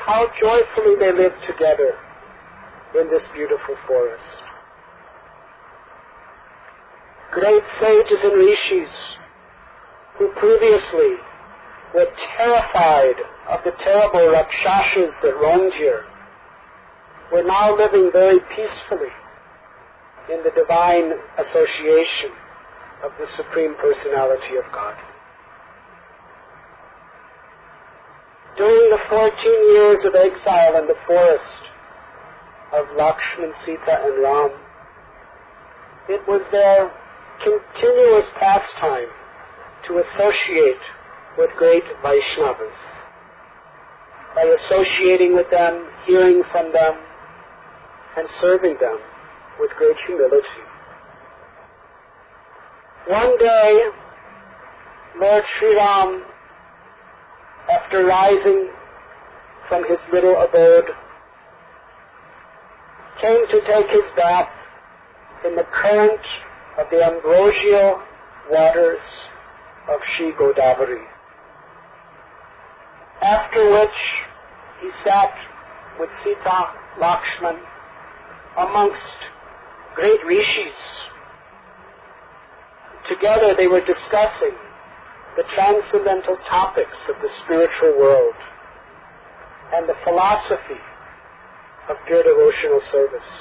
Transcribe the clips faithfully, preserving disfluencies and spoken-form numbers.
how joyfully they lived together in this beautiful forest. Great sages and rishis who previously were terrified of the terrible rakshasas that roamed here were now living very peacefully in the divine association of the Supreme Personality of God. During the fourteen years of exile in the forest of Lakshman, Sita, and Ram, it was their continuous pastime to associate with great Vaishnavas. By associating with them, hearing from them, and serving them with great humility. One day, Lord Sri Ram, after rising from his little abode, came to take his bath in the current of the ambrosial waters of Shri Godavari. After which he sat with Sita, Lakshman, amongst great rishis. Together they were discussing the transcendental topics of the spiritual world and the philosophy of pure devotional service.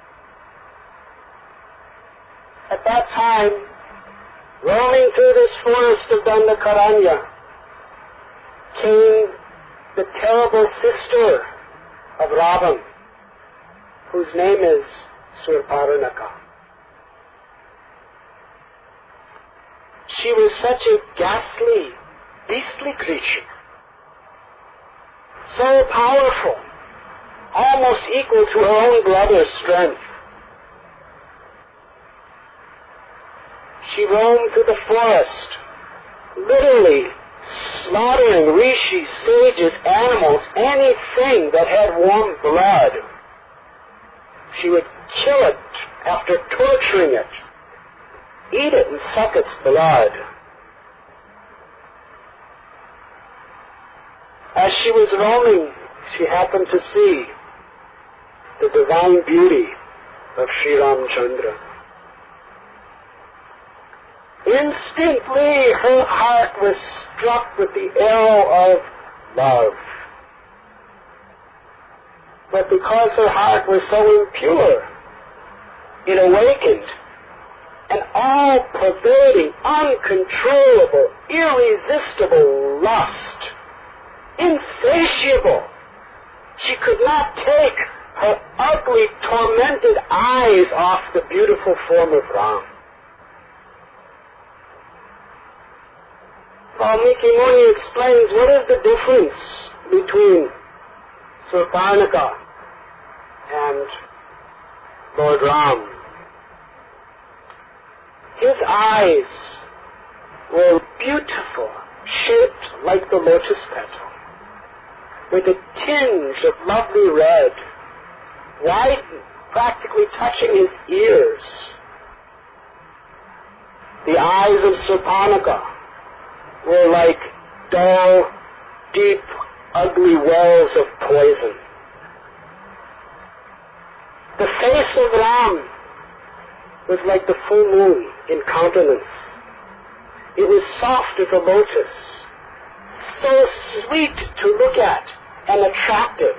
At that time, roaming through this forest of Dandakaranya, came the terrible sister of Ravan, whose name is Surparanaka. She was such a ghastly, beastly creature, so powerful, almost equal to her own brother's strength. She roamed through the forest, literally slaughtering rishis, sages, animals, anything that had warm blood. She would kill it after torturing it, eat it and suck its blood. As she was roaming, she happened to see the divine beauty of Sri Ramchandra. Instantly, her heart was struck with the arrow of love. But because her heart was so impure, it awakened an all-pervading, uncontrollable, irresistible lust, insatiable. She could not take her ugly, tormented eyes off the beautiful form of Ram. Valmiki Muni explains what is the difference between Surparnaka and Lord Ram. His eyes were beautiful, shaped like the lotus petal, with a tinge of lovely red, white, practically touching his ears. The eyes of Surparnaka were like dull, deep, ugly wells of poison. The face of Ram was like the full moon in countenance. It was soft as a lotus, so sweet to look at and attractive.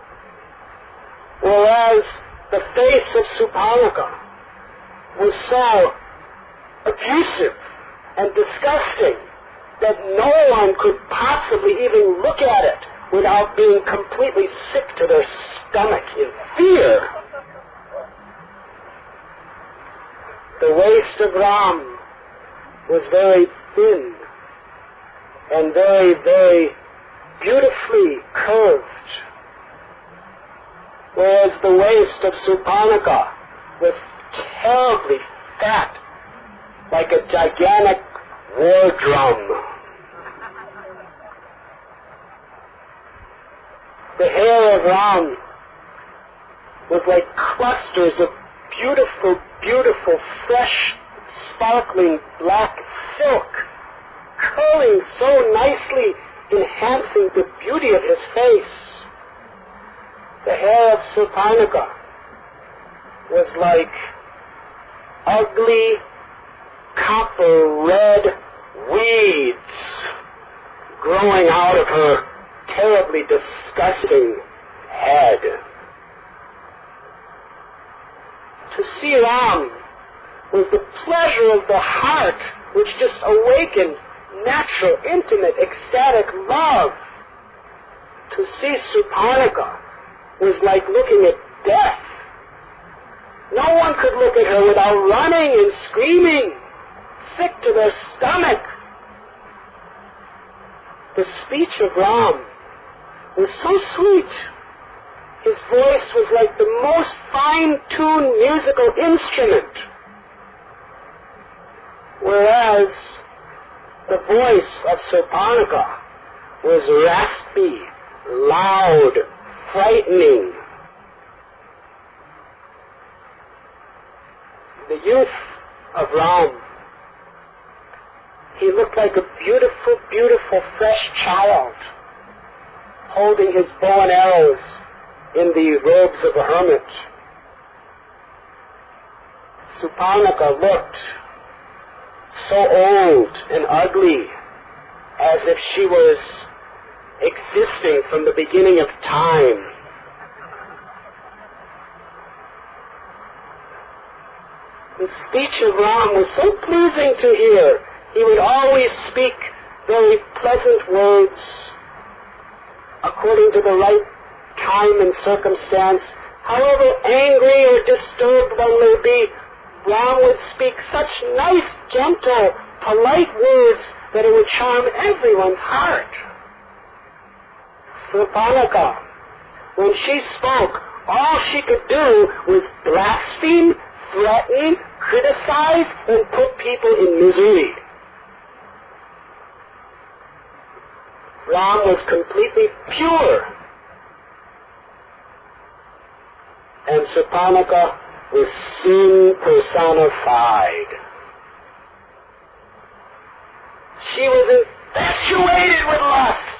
Whereas the face of Surparnaka was so abusive and disgusting that no one could possibly even look at it without being completely sick to their stomach in fear. The waist of Ram was very thin and very, very beautifully curved, whereas the waist of Surparnaka was terribly fat, like a gigantic war drum. The hair of Ram was like clusters of beautiful, beautiful, fresh, sparkling black silk, curling so nicely, enhancing the beauty of his face. The hair of Surpanaka was like ugly copper red weeds growing out of her terribly disgusting head. To see Ram was the pleasure of the heart which just awakened natural, intimate, ecstatic love. To see Surpanaka was like looking at death. No one could look at her without running and screaming, sick to their stomach. The speech of Ram was so sweet. His voice was like the most fine-tuned musical instrument. Whereas the voice of Surpanaka was raspy, loud, frightening. The youth of Ram, he looked like a beautiful, beautiful fresh child, holding his bow and arrows in the robes of a hermit. Surpanaka looked so old and ugly, as if she was existing from the beginning of time. The speech of Ram was so pleasing to hear. He would always speak very pleasant words according to the right time and circumstance. However angry or disturbed one may be, Ram would speak such nice, gentle, polite words that it would charm everyone's heart. Surpanaka, when she spoke, all she could do was blaspheme, threaten, criticize, and put people in misery. Ram was completely pure, and Surpanaka was sin personified. She was infatuated with lust.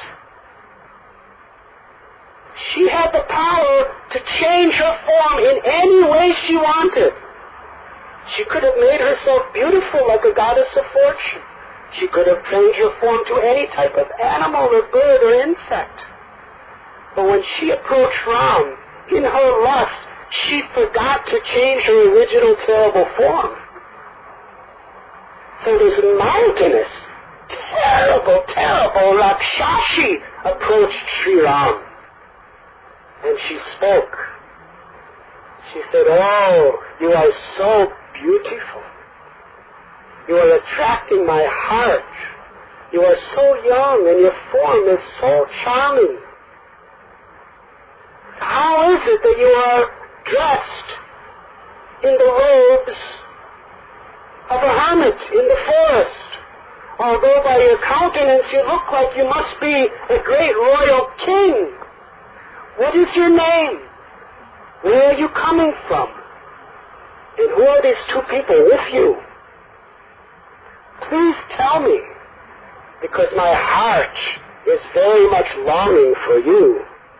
She had the power to change her form in any way she wanted. She could have made herself beautiful like a goddess of fortune. She could have changed her form to any type of animal or bird or insect. But when she approached Ram, in her lust, she forgot to change her original terrible form. So this mountainous, terrible, terrible Rakshasi approached Sri Ram. And she spoke. She said, "Oh, you are so beautiful. You are attracting my heart. You are so young and your form is so charming. How is it that you are dressed in the robes of a hermit in the forest? Although by your countenance you look like you must be a great royal king. What is your name? Where are you coming from? And who are these two people with you? Please tell me, because my heart is very much longing for you."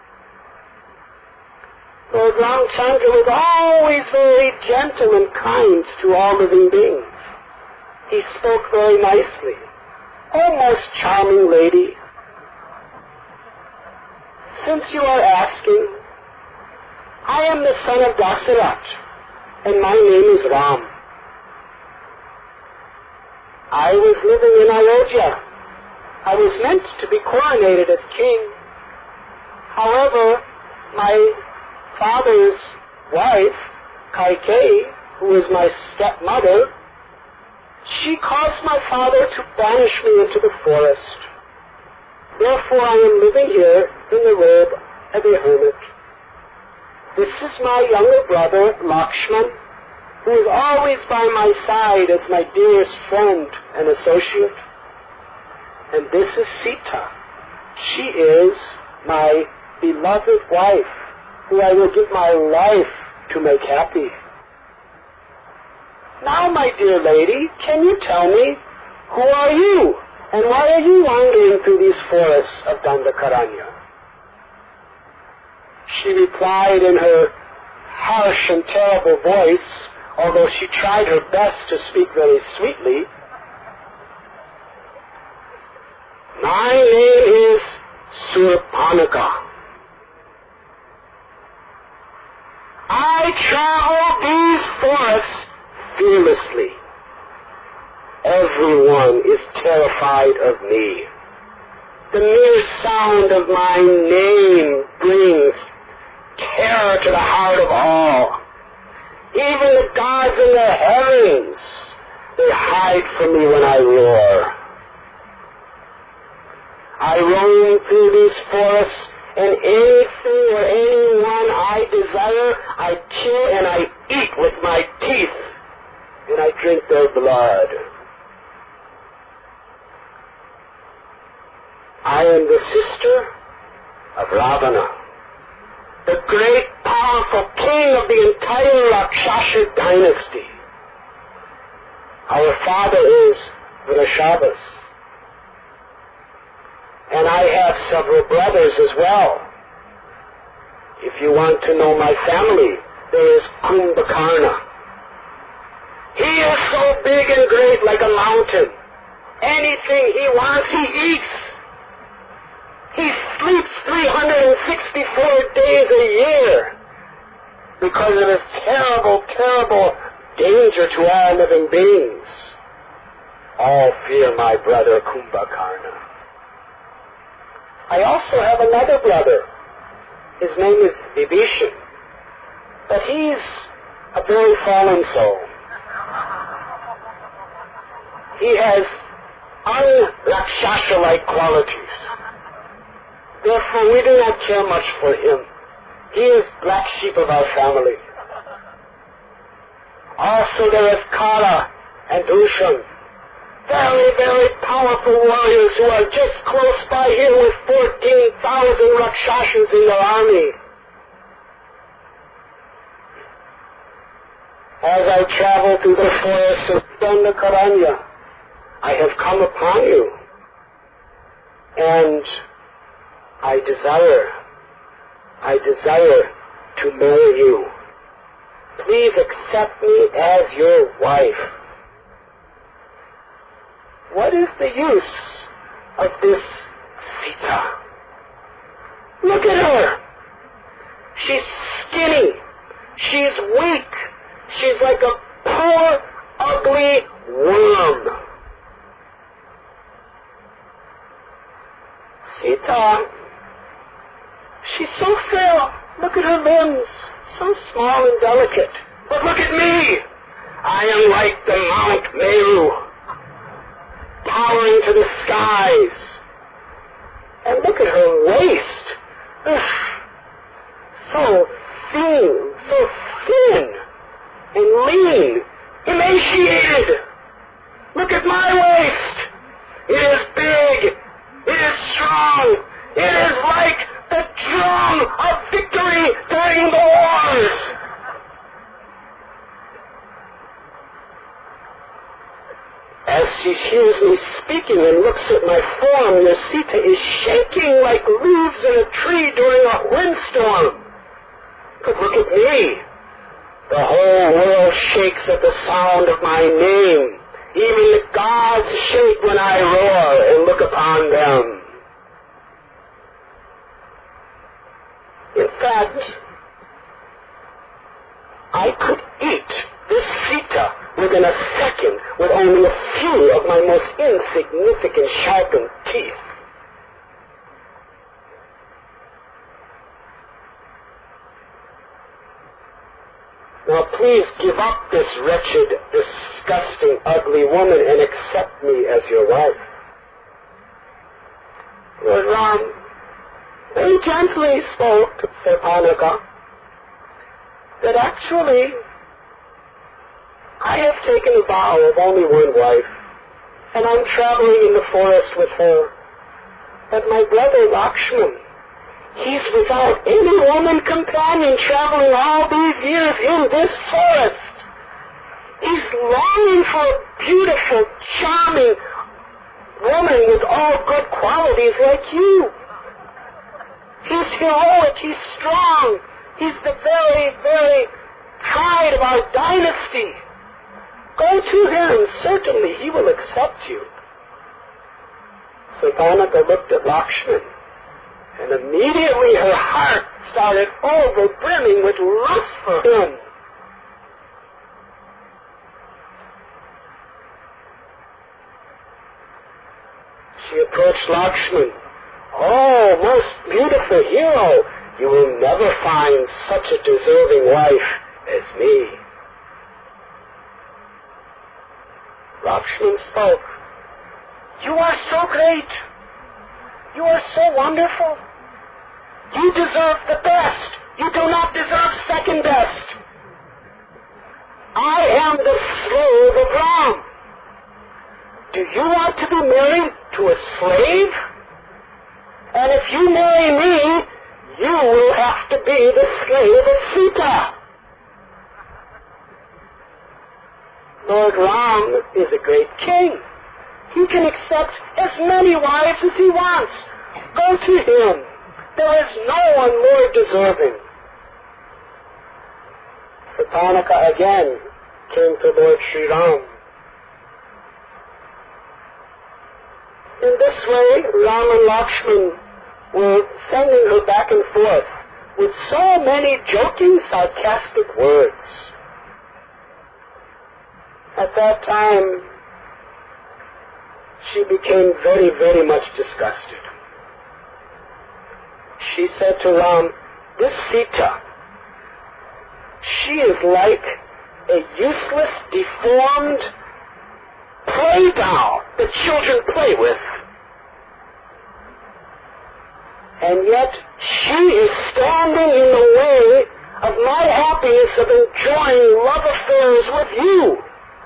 Lord Ramchandra was always very gentle and kind to all living beings. He spoke very nicely. "Oh, most charming lady, since you are asking, I am the son of Dasarat, and my name is Ram. I was living in Ayodhya. I was meant to be coronated as king. However, my father's wife, Kaikeyi, who was my stepmother, she caused my father to banish me into the forest. Therefore, I am living here in the robe of a hermit. This is my younger brother, Lakshman, who is always by my side as my dearest friend and associate. And this is Sita. She is my beloved wife, who I will give my life to make happy. Now, my dear lady, can you tell me, who are you, and why are you wandering through these forests of Dandakaranya?" she replied in her harsh and terrible voice, although she tried her best to speak very sweetly, "My name is Surpanaka. I travel these forests fearlessly. Everyone is terrified of me. The mere sound of my name brings terror to the heart of all. Even the gods in the heavens, they hide from me when I roar. I roam through these forests, and anything or anyone I desire, I kill and I eat with my teeth, and I drink their blood. I am the sister of Ravana, the great powerful king of the entire Rakshasa dynasty. Our father is Vrishabhas, and I have several brothers as well. If you want to know my family, there is Kumbhakarna. He is so big and great like a mountain. Anything he wants, he eats. He sleeps three hundred sixty-four days a year because of his terrible, terrible danger to all living beings. All fear my brother Kumbhakarna. I also have another brother. His name is Vibhishan, but he's a very fallen soul. He has un-Rakshasa-like qualities. Therefore, we do not care much for him. He is black sheep of our family. Also, there is Kala and Dushan, very, very powerful warriors who are just close by here with fourteen thousand Rakshasas in their army. As I travel through the forests of Dandakaranya, I have come upon you, and I desire, I desire to marry you. Please accept me as your wife. What is the use of this Sita? Look at her. She's skinny. She's weak. She's like a poor, ugly worm. Sita, she's so frail. Look at her limbs, so small and delicate. But look at me. I am like the Mount Meru, towering to the skies. And look at her waist. Ugh, so thin, so thin and lean, emaciated. Look at my waist. It is big. It is strong. It is like the drum of victory during the wars. As she hears me speaking and looks at my form, your Sita is shaking like leaves in a tree during a windstorm. But look at me. The whole world shakes at the sound of my name. Even the gods shake when I roar and look upon them. In fact, I could eat this Sita within a second with only a few of my most insignificant sharpened teeth. Now please give up this wretched, disgusting, ugly woman and accept me as your wife. Lord Ram very gently spoke to Surpanaka that actually I have taken a vow of only one wife, and I'm traveling in the forest with her. But my brother Lakshman, he's without any woman companion traveling all these years in this forest. He's longing for a beautiful, charming woman with all good qualities like you. He's heroic. He's strong. He's the very, very pride of our dynasty. Go to him. Certainly he will accept you. Surpanaka looked at Lakshman, and immediately her heart started over-brimming with lust for him. She approached Lakshman. Oh, most beautiful hero, you will never find such a deserving wife as me. Lakshman spoke. You are so great. You are so wonderful. You deserve the best. You do not deserve second best. I am the slave of Ram. Do you want to be married to a slave? And if you marry me, you will have to be the slave of Sita. Lord Ram is a great king. He can accept as many wives as he wants. Go to him. There is no one more deserving. Surpanaka again came to Lord Sri Ram. In this way, Ram and Lakshman were sending her back and forth with so many joking, sarcastic words. At that time, she became very, very much disgusted. She said to Ram, this Sita, she is like a useless, deformed play doll that children play with. And yet she is standing in the way of my happiness of enjoying love affairs with you.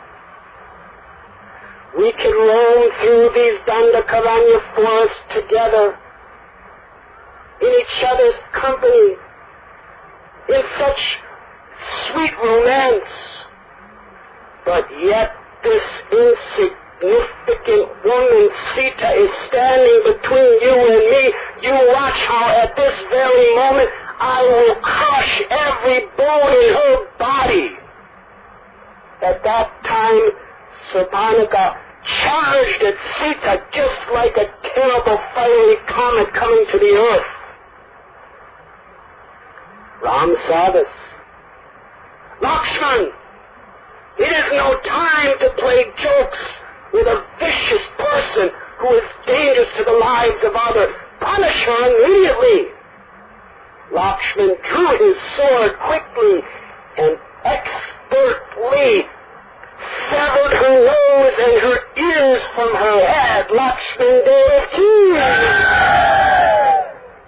We can roam through these Dandakaranya forests together, in each other's company, in such sweet romance. But yet this insignificant woman, Sita, is standing between you and me. You watch how at this very moment I will crush every bone in her body. At that time, Surpanaka charged at Sita just like a terrible fiery comet coming to the earth. Ram saw this. Lakshman, it is no time to play jokes with a vicious person who is dangerous to the lives of others. Punish her immediately. Lakshman drew his sword quickly and expertly severed her nose and her ears from her head. Lakshman Devaki.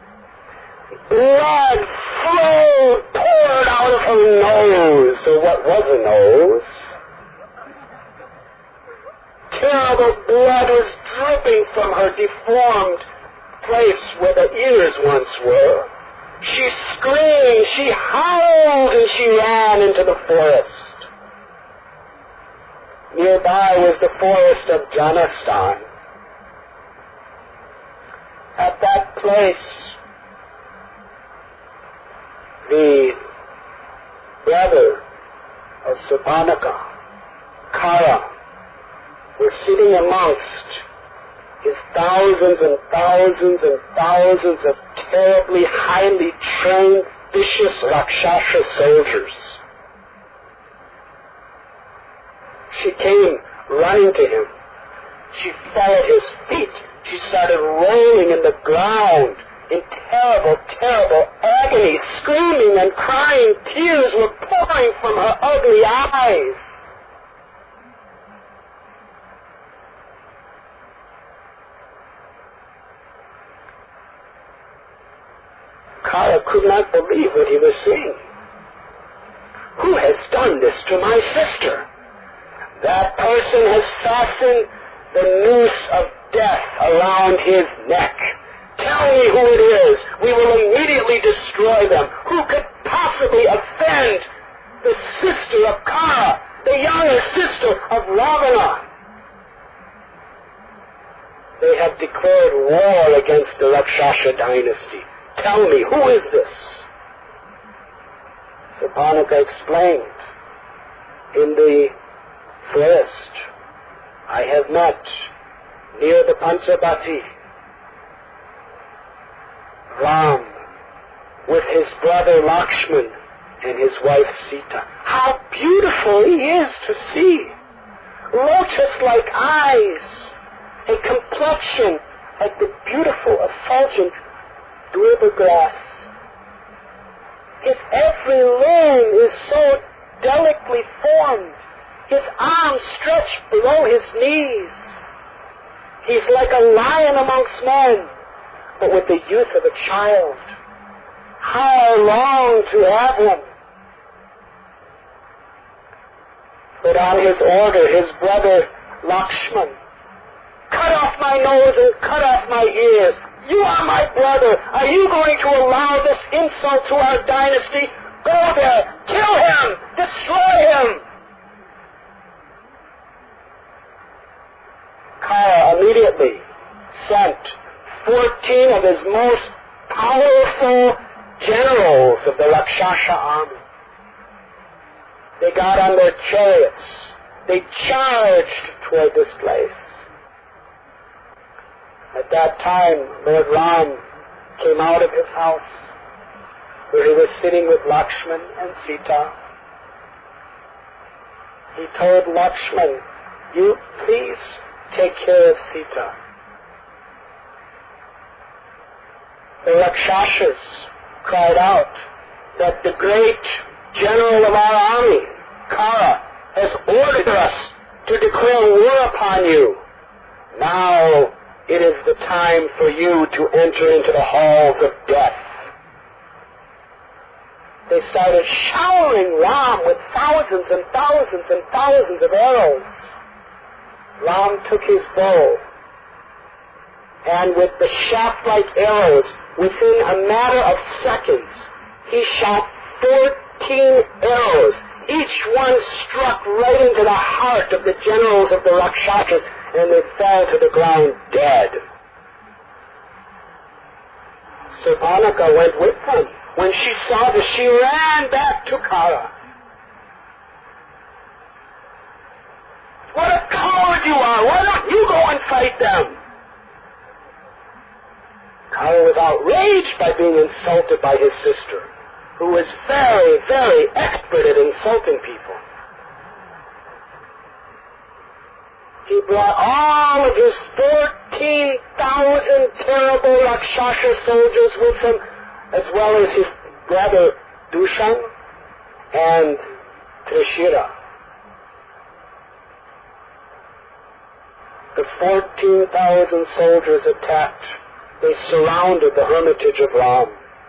Blood flowed, poured out of her nose. So what was a nose? Terrible blood was dripping from her deformed place where the ears once were. She screamed, she howled, and she ran into the forest. Nearby was the forest of Janastan. At that place, the brother of Surpanaka, Kara, was sitting amongst his thousands and thousands and thousands of terribly highly trained, vicious Rakshasa soldiers. She came running to him. She fell at his feet. She started rolling in the ground in terrible, terrible agony, screaming and crying. Tears were pouring from her ugly eyes. Kara could not believe what he was seeing. Who has done this to my sister? That person has fastened the noose of death around his neck. Tell me who it is. We will immediately destroy them. Who could possibly offend the sister of Kara, the younger sister of Ravana? They have declared war against the Rakshasa dynasty. Tell me, who is this? Surpanaka explained, in the forest I have met near the Panchabati Ram with his brother Lakshman and his wife Sita. How beautiful he is to see! Lotus-like eyes, a complexion like the beautiful effulgent dweeber grass. His every limb is so delicately formed, his arms stretched below his knees. He's like a lion amongst men, but with the youth of a child. How I long to have him. But on his order, his brother Lakshman, cut off my nose and cut off my ears. You are my brother. Are you going to allow this insult to our dynasty? Go there, kill him, destroy him. Kara immediately sent fourteen of his most powerful generals of the Rakshasa army. They got on their chariots. They charged toward this place. At that time, Lord Ram came out of his house, where he was sitting with Lakshman and Sita. He told Lakshman, you please take care of Sita. The Rakshasas cried out that the great general of our army, Kara, has ordered us to declare war upon you. Now it is the time for you to enter into the halls of death. They started showering Ram with thousands and thousands and thousands of arrows. Ram took his bow, and with the shaft-like arrows, within a matter of seconds, he shot fourteen arrows. Each one struck right into the heart of the generals of the Rakshasas, and they fell to the ground dead. Surpanaka went with them. When she saw this, she ran back to Kara. What a coward you are! Why don't you go and fight them? Kara was outraged by being insulted by his sister, who was very, very expert at insulting people. He brought all of his fourteen thousand terrible Rakshasa soldiers with him, as well as his brother Dushan and Trishira. The fourteen thousand soldiers attacked. They surrounded the hermitage of Ram.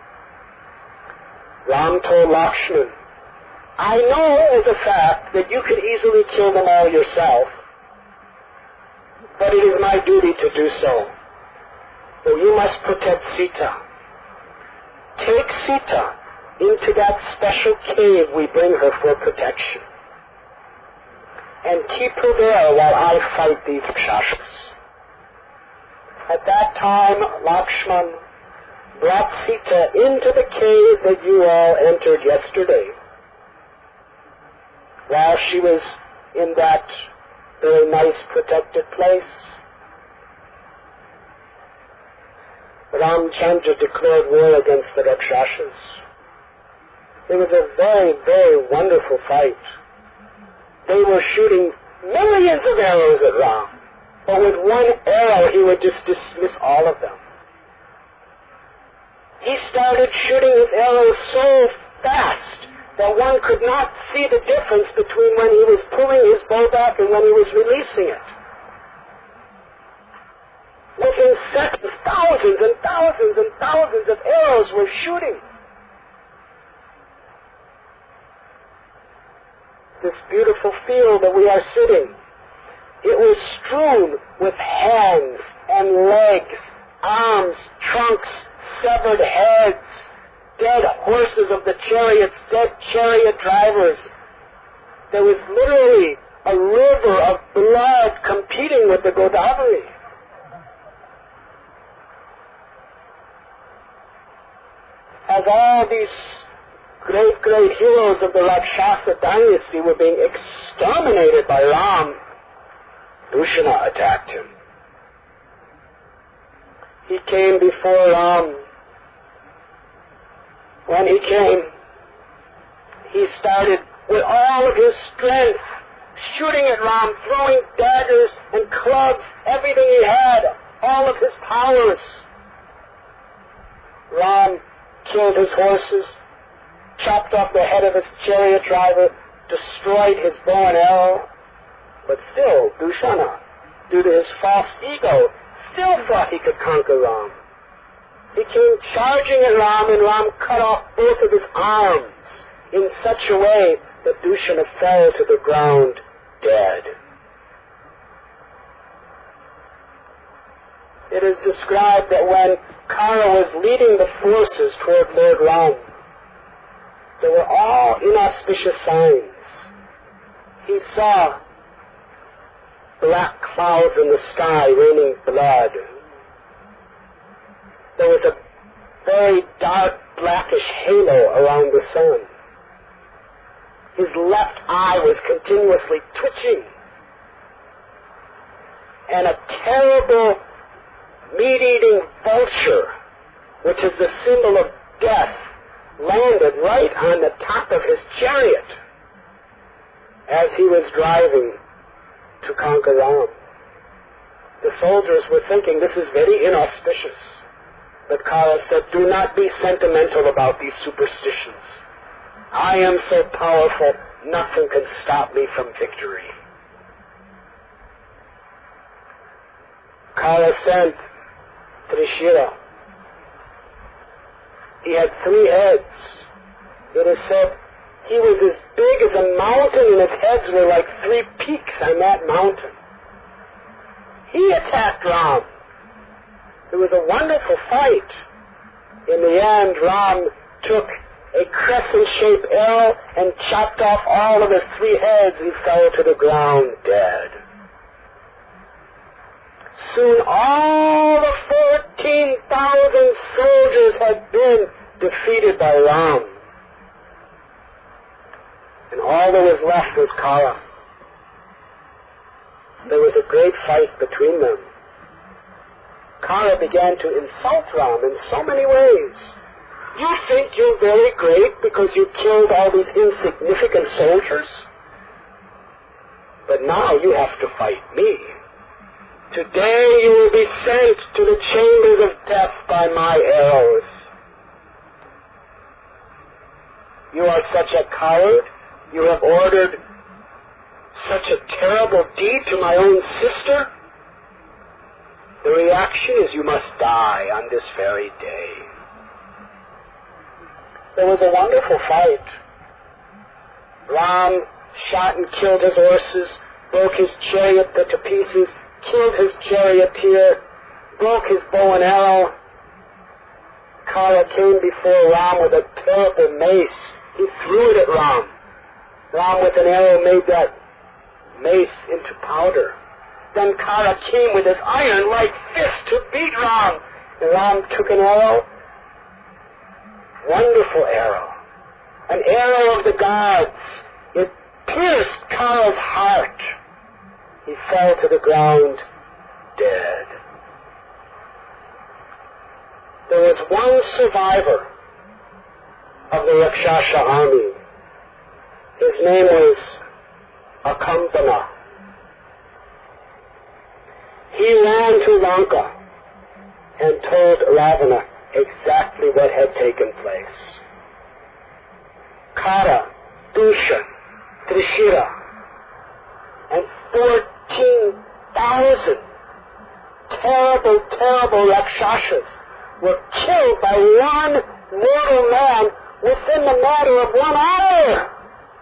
Ram told Lakshman, I know as a fact that you could easily kill them all yourself, but it is my duty to do so. So you must protect Sita. Take Sita into that special cave we bring her for protection, and keep her there while I fight these Rakshasas. At that time, Lakshman brought Sita into the cave that you all entered yesterday. While she was in that very nice protected place, Ramchandra declared war against the Rakshasas. It was a very, very wonderful fight. They were shooting millions of arrows at Ram, but with one arrow he would just dismiss all of them. He started shooting his arrows so fast that one could not see the difference between when he was pulling his bow back and when he was releasing it. Within seconds, thousands and thousands and thousands of arrows were shooting. This beautiful field that we are sitting, it was strewn with hands and legs, arms, trunks, severed heads, dead horses of the chariots, dead chariot drivers. There was literally a river of blood competing with the Godavari. as all these great, great heroes of the Rakshasa dynasty were being exterminated by Ram, Dushana attacked him. He came before Ram. When he came, he started with all of his strength, shooting at Ram, throwing daggers and clubs, everything he had, all of his powers. Ram killed his horses, chopped off the head of his chariot driver, destroyed his bow and arrow. But still, Dushana, due to his false ego, still thought he could conquer Ram. He came charging at Ram, and Ram cut off both of his arms in such a way that Dushana fell to the ground dead. It is described that when Kara was leading the forces toward Lord Ram, there were all inauspicious signs. He saw black clouds in the sky raining blood. There was a very dark blackish halo around the sun. His left eye was continuously twitching. And a terrible meat-eating vulture, which is the symbol of death, landed right on the top of his chariot as he was driving to conquer Ram. The soldiers were thinking, this is very inauspicious. But Kara said, do not be sentimental about these superstitions. I am so powerful, nothing can stop me from victory. Kara sent Trishira. He had three heads. It is said he was as big as a mountain, and his heads were like three peaks on that mountain. He attacked Ram. It was a wonderful fight. In the end, Ram took a crescent-shaped arrow and chopped off all of his three heads. He fell to the ground dead. Soon all the fourteen thousand soldiers had been defeated by Ram. And all that was left was Kara. There was a great fight between them. Kara began to insult Ram in so many ways. You think you're very great because you killed all these insignificant soldiers? But now you have to fight me. Today you will be sent to the chambers of death by my arrows. You are such a coward. You have ordered such a terrible deed to my own sister. The reaction is you must die on this very day. There was a wonderful fight. Ram shot and killed his horses, broke his chariot to pieces, killed his charioteer, broke his bow and arrow. Kara came before Ram with a terrible mace. He threw it at Ram. Ram with an arrow made that mace into powder. Then Kara came with his iron-like fist to beat Ram. And Ram took an arrow, wonderful arrow, an arrow of the gods. It pierced Kara's heart. He fell to the ground dead. There was one survivor of the Rakshasa army. His name was Akampana. He ran to Lanka and told Ravana exactly what had taken place. Kara, Dushan, Trishira, and fourteen thousand terrible, terrible Rakshasas were killed by one mortal man within the matter of one hour.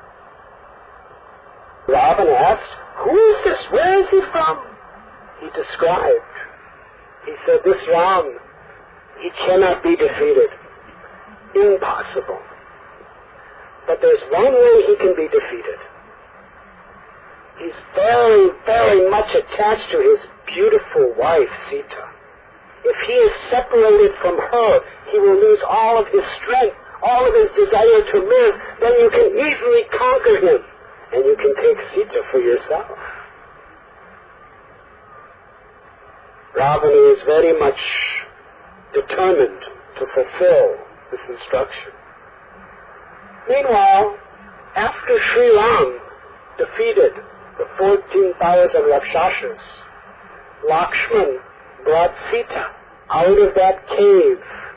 Ravana asked, who is this? Where is he from? He described. He said, this Ram, he cannot be defeated. Impossible. But there's one way he can be defeated. He's very, very much attached to his beautiful wife, Sita. If he is separated from her, he will lose all of his strength, all of his desire to live. Then you can easily conquer him, and you can take Sita for yourself. Ravana is very much determined to fulfill this instruction. Meanwhile, after Sri Ram defeated the fourteen thousand Rakshasas, Lakshman brought Sita out of that cave.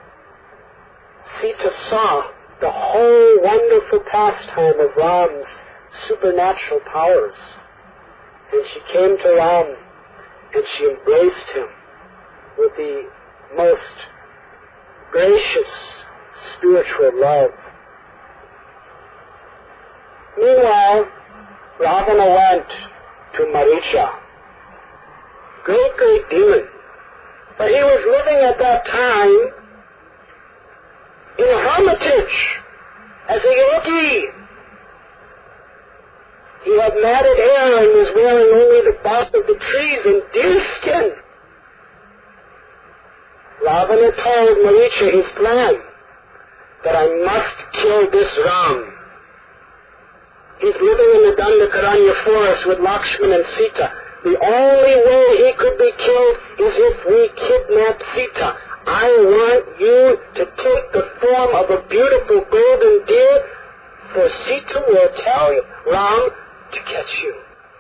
Sita saw the whole wonderful pastime of Ram's supernatural powers. And she came to Ram and she embraced him with the most gracious spiritual love. Meanwhile, Ravana went to Maricha, great, great demon. But he was living at that time in a hermitage as a yogi. He had matted hair and was wearing only the bark of the trees and deerskin. Ravana told Maricha his plan, that I must kill this Ram. He's living in the Dandakaranya forest with Lakshman and Sita. The only way he could be killed is if we kidnap Sita. I want you to take the form of a beautiful golden deer, for Sita will tell you, Ram to catch you.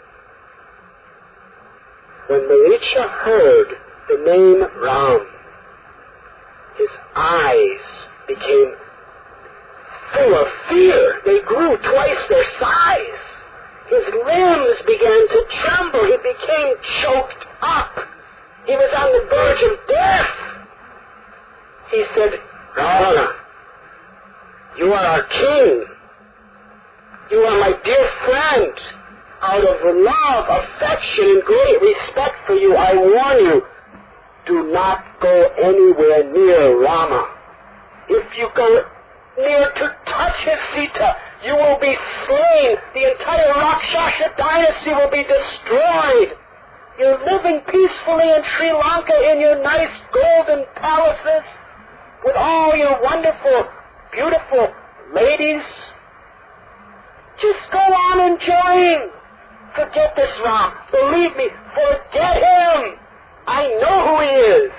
When Maricha heard the name Ram, his eyes became full of fear. They grew twice their size. His limbs began to tremble. He became choked up. He was on the verge of death. He said, Ravana, you are our king. You are my dear friend. Out of love, affection, and great respect for you, I warn you, do not go anywhere near Rama. If you go near to touch his Sita, you will be slain. The entire Rakshasa dynasty will be destroyed. You're living peacefully in Sri Lanka in your nice golden palaces with all your wonderful, beautiful ladies. Just go on enjoying. Forget this Ram. Believe me, forget him. I know who he is.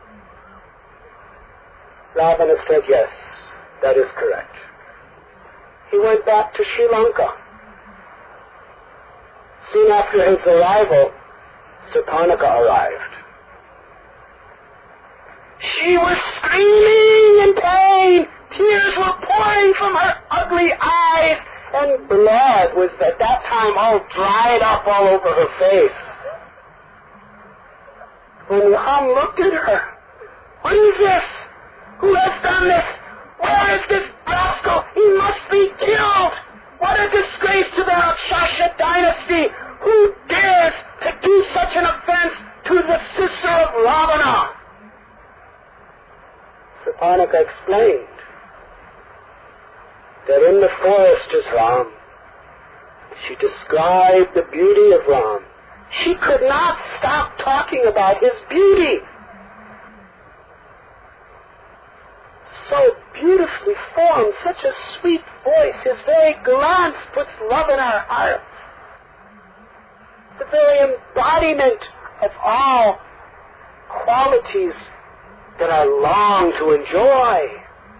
Ravana said, yes, that is correct. He went back to Sri Lanka. Soon after his arrival, Surpanaka arrived. She was screaming in pain. Tears were pouring from her ugly eyes, and blood was at that time all dried up all over her face. When Ram looked at her, what is this? Who has done this? Where is this rascal? He must be killed. What a disgrace to the Rakshasa dynasty. Who dares to do such an offense to the sister of Ravana? Surpanaka explained that in the forest is Ram. She described the beauty of Ram. She could not stop talking about his beauty. So beautifully formed, such a sweet voice. His very glance puts love in our hearts. The very embodiment of all qualities that I long to enjoy.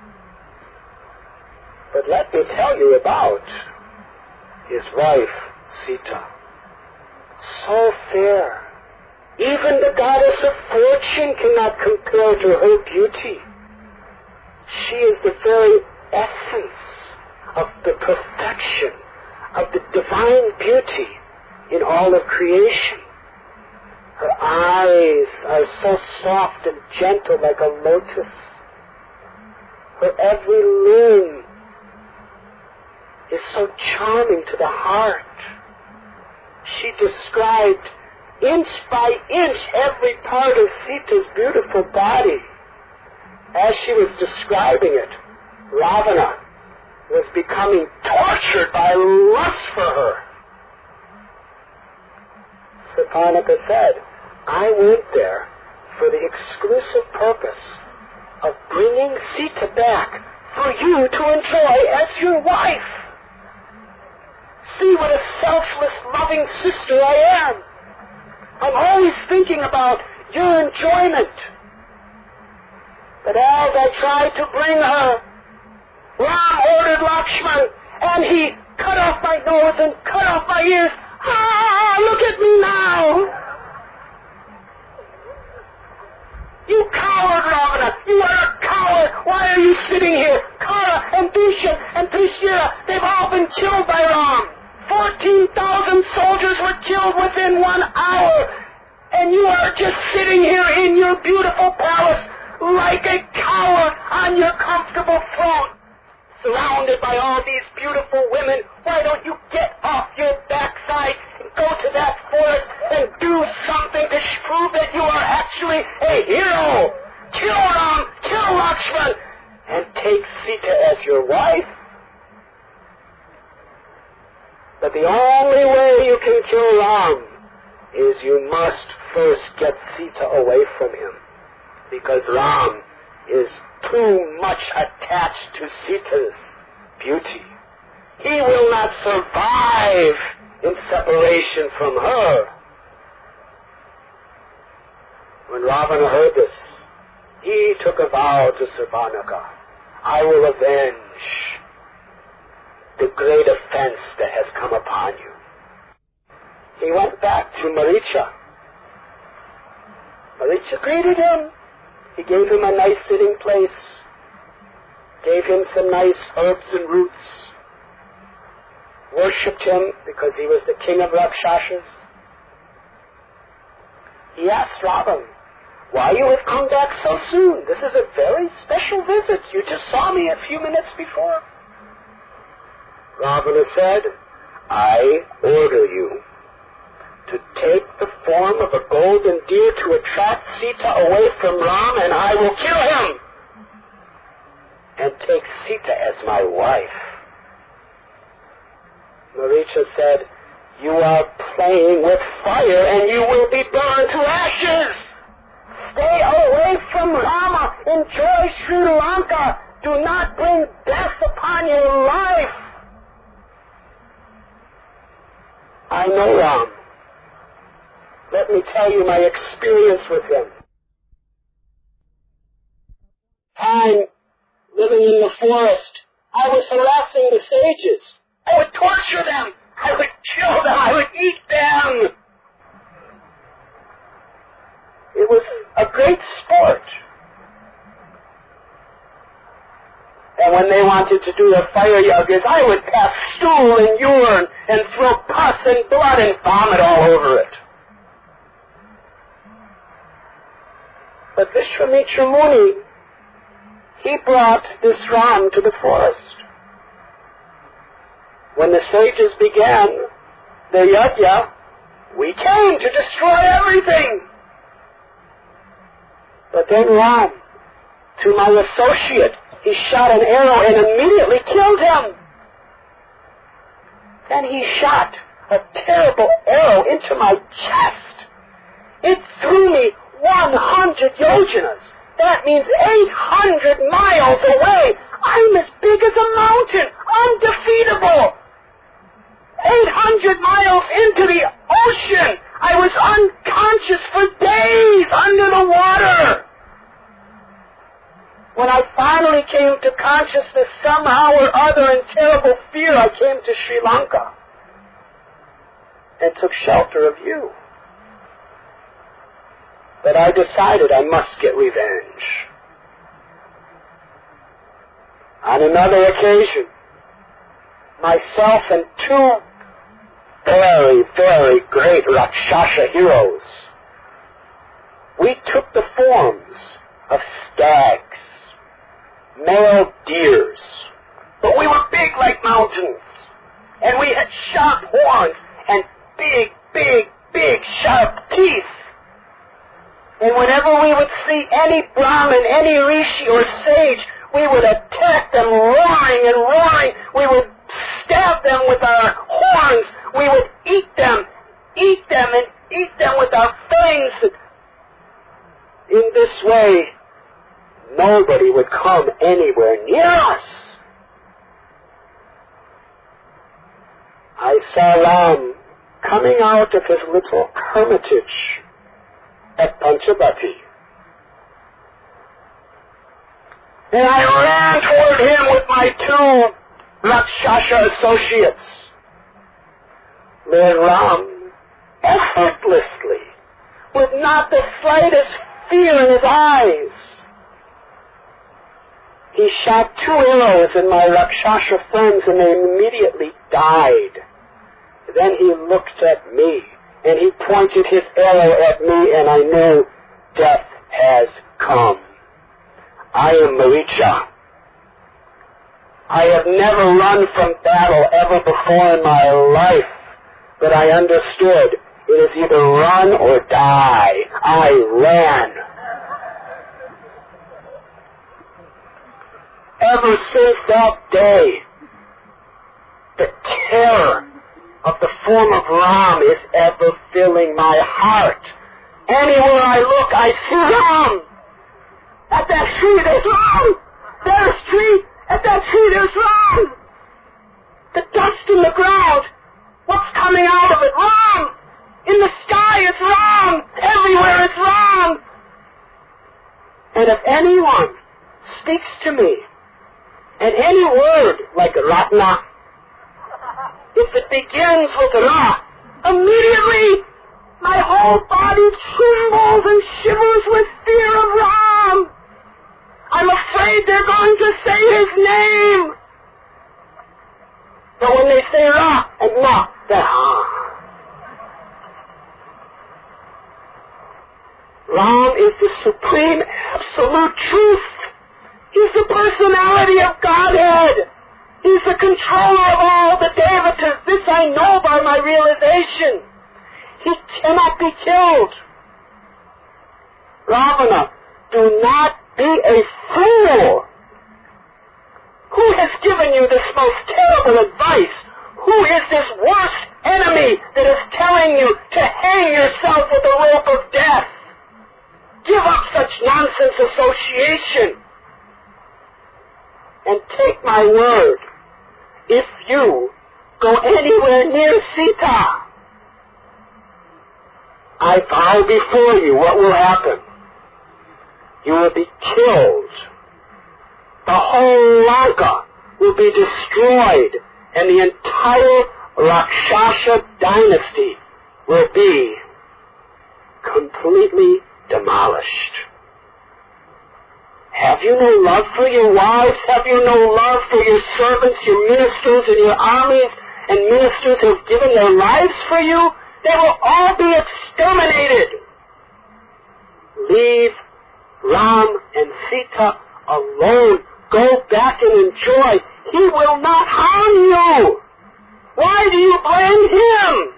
But let me tell you about his wife, Sita. So fair. Even the goddess of fortune cannot compare to her beauty. She is the very essence of the perfection, of the divine beauty in all of creation. Her eyes are so soft and gentle like a lotus. Her every limb is so charming to the heart. She described inch by inch every part of Sita's beautiful body. As she was describing it, Ravana was becoming tortured by lust for her. Surpanaka said, I went there for the exclusive purpose of bringing Sita back for you to enjoy as your wife. See what a selfless, loving sister I am. I'm always thinking about your enjoyment. But as I tried to bring her, Ram ordered Lakshman, and he cut off my nose and cut off my ears. Ah, look at me now! You coward, Ravana! You are a coward! Why are you sitting here? Kara and Dushan and Trishira, they've all been killed by Ram. Fourteen thousand soldiers were killed within one hour. And you are just sitting here in your beautiful palace like a coward on your comfortable throne, surrounded by all these beautiful women. Why don't you get off your backside and go to that forest and do something to prove that you are actually a hero? Kill Ram, kill Lakshman, and take Sita as your wife. But the only way you can kill Ram is you must first get Sita away from him, because Ram is too much attached to Sita's beauty. He will not survive in separation from her. When Ravana heard this, he took a vow to Surbanaka. I will avenge the great offense that has come upon you. He went back to Maricha. Maricha greeted him. He gave him a nice sitting place, gave him some nice herbs and roots, worshipped him because he was the king of Rakshasas. He asked Ravana, why you have come back so soon? This is a very special visit. You just saw me a few minutes before. Ravana said, I order you to take the form of a golden deer to attract Sita away from Ram, and I will kill him and take Sita as my wife. Maricha said, you are playing with fire and you will be burned to ashes. Stay away from Rama. Enjoy Sri Lanka. Do not bring death upon your life. I know Ram. Let me tell you my experience with him. I'm living in the forest. I was harassing the sages. I would torture them. I would kill them. I would eat them. It was a great sport. And when they wanted to do their fire yagas, I would pass stool and urine and throw pus and blood and vomit all over it. But Vishwamitra Muni, he brought this Ram to the forest. When the sages began their yajna, we came to destroy everything. But then Ram, to my associate, he shot an arrow and immediately killed him. Then he shot a terrible arrow into my chest. It threw me one hundred yojanas. That means eight hundred miles away. I'm as big as a mountain, undefeatable. eight hundred miles into the ocean. I was unconscious for days under the water. When I finally came to consciousness somehow or other in terrible fear, I came to Sri Lanka and took shelter of you. But I decided I must get revenge. On another occasion, myself and two very, very great Rakshasa heroes, we took the forms of stags, male deers, but we were big like mountains, and we had sharp horns and big, big, big sharp teeth. And whenever we would see any Brahmin, any Rishi or sage, we would attack them roaring and roaring. We would stab them with our horns. We would eat them, eat them, and eat them with our fangs. It way, nobody would come anywhere near us. I saw Ram coming out of his little hermitage at Panchabati. And I ran toward him with my two Rakshasa associates. Lord Ram, effortlessly, with not the slightest fear in his eyes, he shot two arrows in my Rakshasa friends and they immediately died. Then he looked at me and he pointed his arrow at me and I knew death has come. I am Maricha. I have never run from battle ever before in my life, but I understood it is either run or die. I ran. Ever since that day, the terror of the form of Ram is ever filling my heart. Anywhere I look, I see Ram. At that tree, there's Ram. There's tree. At that tree, there's Ram. The dust in the ground. What's coming out of it? Ram. In the sky, it's Ram. Everywhere, it's Ram. And if anyone speaks to me, and any word like Ratna, if it begins with Ra, immediately my whole body trembles and shivers with fear of Ram. I'm afraid they're going to say his name. But when they say Ra and Ma, they're Ah. Ram is the supreme, absolute truth. He's the personality of Godhead. He's the controller of all the devatas. This I know by my realization. He cannot be killed. Ravana, do not be a fool. Who has given you this most terrible advice? Who is this worst enemy that is telling you to hang yourself with the rope of death? Give up such nonsense association. And take my word, if you go anywhere near Sita, I vow before you what will happen. You will be killed. The whole Lanka will be destroyed, and the entire Rakshasa dynasty will be completely demolished. Have you no love for your wives? Have you no love for your servants, your ministers, and your armies, and ministers who have given their lives for you? They will all be exterminated. Leave Ram and Sita alone. Go back and enjoy. He will not harm you. Why do you blame him?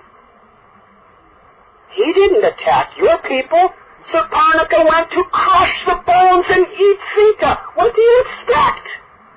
He didn't attack your people. Saparnaka went to crush the bones and eat Sita. What do you expect?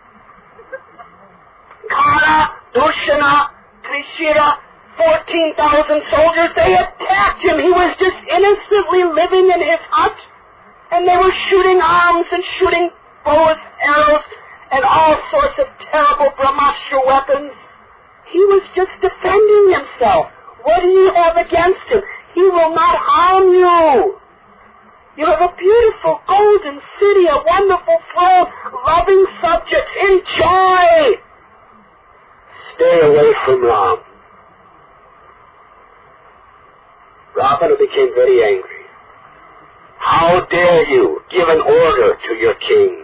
Kara, Dushana, Trishira, fourteen thousand soldiers, they attacked him. He was just innocently living in his hut, and they were shooting arms and shooting bows, arrows, and all sorts of terrible Brahmastra weapons. He was just defending himself. What do you have against him? He will not harm you. You have a beautiful golden city, a wonderful throne, loving subjects. Enjoy! Stay away from Ram. Ravana became very angry. How dare you give an order to your king?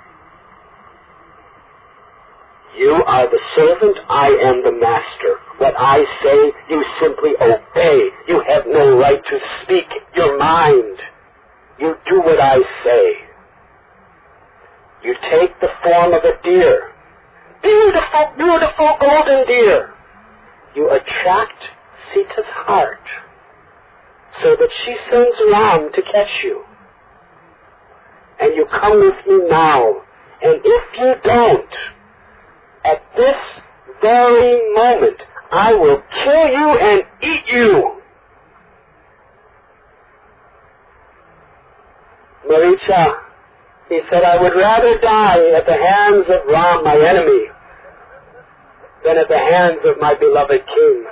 You are the servant, I am the master. What I say, you simply obey. You have no right to speak your mind. You do what I say. You take the form of a deer. Beautiful, beautiful golden deer. You attract Sita's heart so that she sends Ram to catch you. And you come with me now. And if you don't, at this very moment, I will kill you and eat you. Maricha, he said, I would rather die at the hands of Ram, my enemy, than at the hands of my beloved king.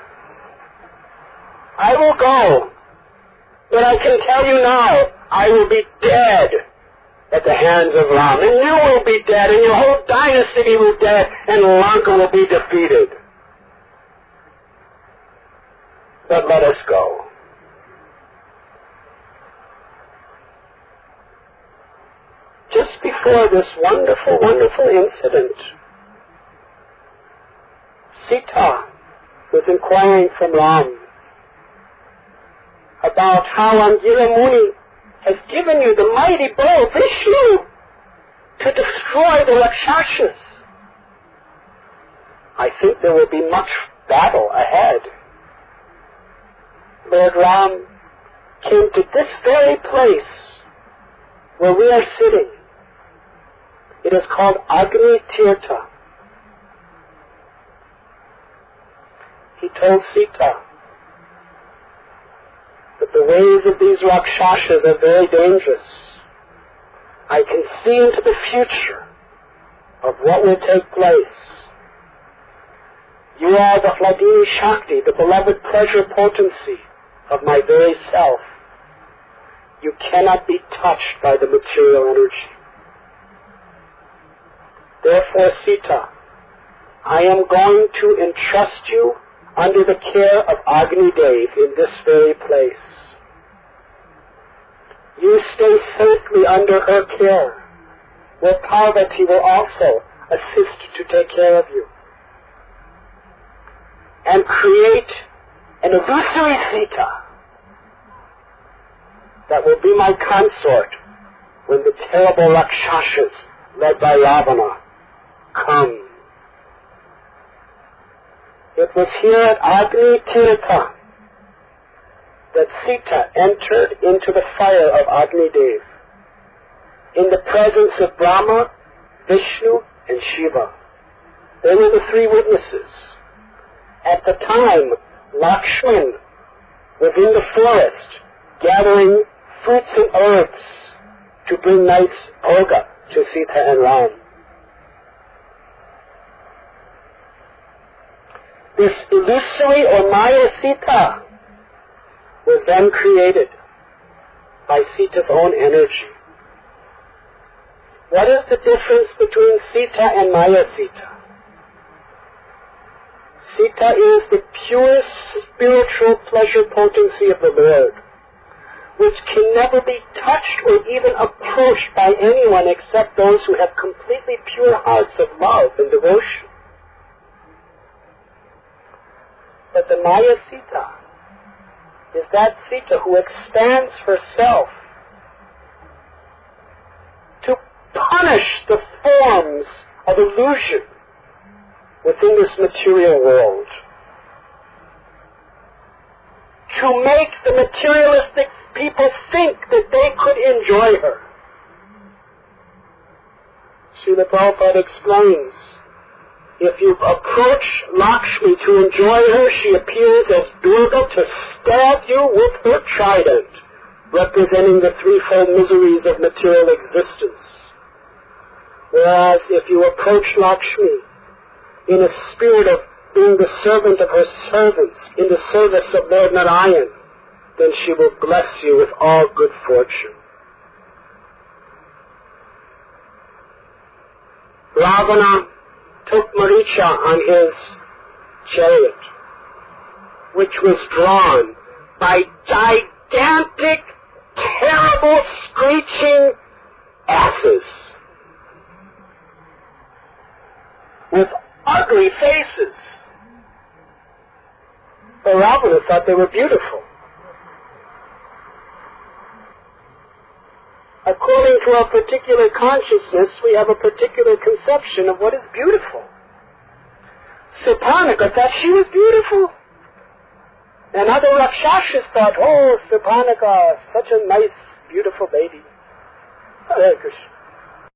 I will go, but I can tell you now, I will be dead at the hands of Ram, and you will be dead, and your whole dynasty will be dead, and Lanka will be defeated. But let us go. Just before this wonderful, wonderful incident, Sita was inquiring from Ram about how Angira Muni has given you the mighty bow of Vishnu to destroy the Rakshasas. I think there will be much battle ahead. Lord Ram came to this very place where we are sitting. It is called Agni Tirtha. He told Sita that the ways of these Rakshasas are very dangerous. I can see into the future of what will take place. You are the Hladini Shakti, the beloved pleasure potency of my very self. You cannot be touched by the material energy. Therefore, Sita, I am going to entrust you under the care of Agni Dev in this very place. You stay safely under her care, where Parvati will also assist to take care of you. And create an illusory Sita that will be my consort when the terrible Rakshasas, led by Ravana, come. It was here at Agni Tirtha that Sita entered into the fire of Agni Dev in the presence of Brahma, Vishnu, and Shiva. They were the three witnesses. At the time, Lakshman was in the forest gathering fruits and herbs to bring nice bhoga to Sita and Ram. This illusory or Maya Sita was then created by Sita's own energy. What is the difference between Sita and Maya Sita? Sita is the pure spiritual pleasure potency of the Lord, which can never be touched or even approached by anyone except those who have completely pure hearts of love and devotion. But the Maya Sita is that Sita who expands herself to punish the forms of illusion within this material world, to make the materialistic people think that they could enjoy her. Srila Prabhupada explains, if you approach Lakshmi to enjoy her, she appears as Durga to stab you with her trident, representing the threefold miseries of material existence. Whereas if you approach Lakshmi in a spirit of being the servant of her servants, in the service of Lord Narayan, then she will bless you with all good fortune. Ravana took Maricha on his chariot, which was drawn by gigantic, terrible, screeching asses with ugly faces. But Ravana thought they were beautiful. According to our particular consciousness, we have a particular conception of what is beautiful. Surpanaka thought she was beautiful. And other Rakshasas thought, oh, Surpanaka, such a nice, beautiful baby. Hare Krishna.